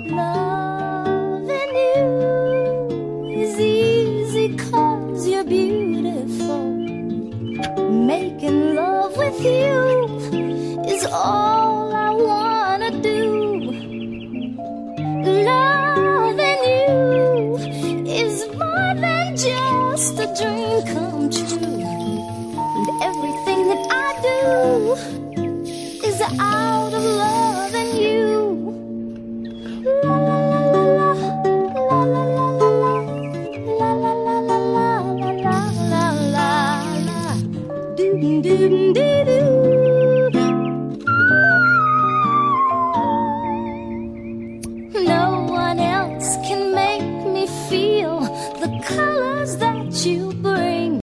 Loving you is easy 'cause you're beautiful. Making love with you is all I wanna do. Loving you is more than just a dream come true. And everything that I do is out of loving you. La la la la la, la la la la la, la la la la la, la la la la, do do do do do.